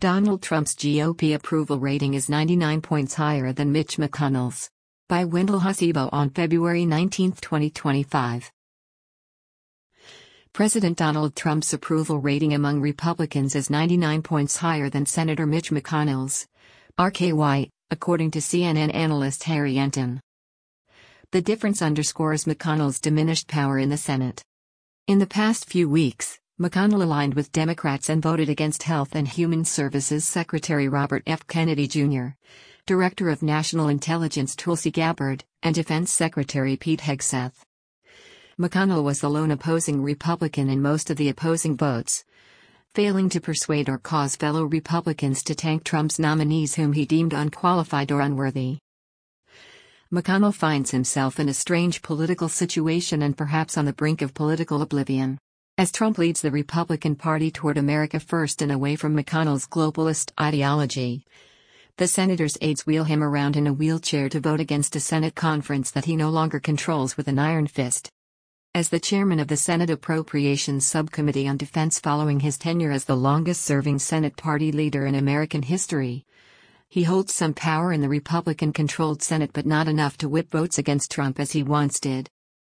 Donald Trump's GOP approval rating is 99 points higher than Mitch McConnell's. By Wendell Hasibo on February 19, 2025. President Donald Trump's approval rating among Republicans is 99 points higher than Senator Mitch McConnell's, RKY, according to CNN analyst Harry Enten. The difference underscores McConnell's diminished power in the Senate. In the past few weeks, McConnell aligned with Democrats and voted against Health and Human Services Secretary Robert F. Kennedy Jr., Director of National Intelligence Tulsi Gabbard, and Defense Secretary Pete Hegseth. McConnell was the lone opposing Republican in most of the opposing votes, failing to persuade or cause fellow Republicans to tank Trump's nominees whom he deemed unqualified or unworthy. McConnell finds himself in a strange political situation and perhaps on the brink of political oblivion. As Trump leads the Republican Party toward America First and away from McConnell's globalist ideology, the senator's aides wheel him around in a wheelchair to vote against a Senate conference that he no longer controls with an iron fist. As the chairman of the Senate Appropriations Subcommittee on Defense following his tenure as the longest-serving Senate party leader in American history, he holds some power in the Republican-controlled Senate but not enough to whip votes against Trump as he once did.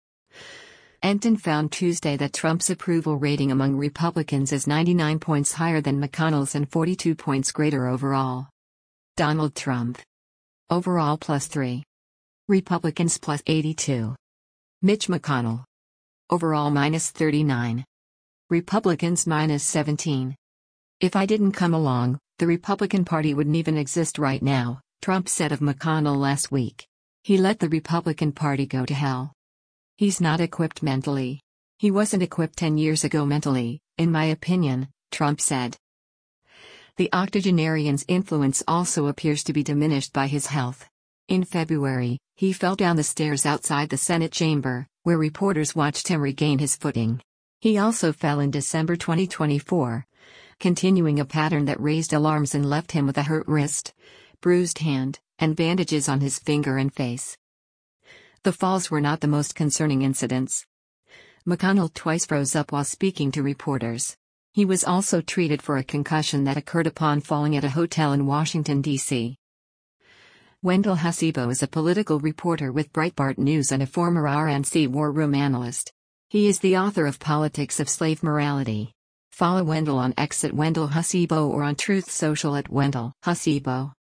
Enten found Tuesday that Trump's approval rating among Republicans is 99 points higher than McConnell's and 42 points greater overall. Donald Trump. Overall +3. Republicans +82. Mitch McConnell. Overall -39. Republicans -17. If I didn't come along, the Republican Party wouldn't even exist right now, Trump said of McConnell last week. He let the Republican Party go to hell. He's not equipped mentally. He wasn't equipped 10 years ago mentally, in my opinion, Trump said. The octogenarian's influence also appears to be diminished by his health. In February, he fell down the stairs outside the Senate chamber, where reporters watched him regain his footing. He also fell in December 2024, continuing a pattern that raised alarms and left him with a hurt wrist, bruised hand, and bandages on his finger and face. The falls were not the most concerning incidents. McConnell twice froze up while speaking to reporters. He was also treated for a concussion that occurred upon falling at a hotel in Washington, D.C. Wendell Hasibo is a political reporter with Breitbart News and a former RNC war room analyst. He is the author of Politics of Slave Morality. Follow Wendell on X at Wendell Hasibo or on Truth Social at Wendell Hasibo.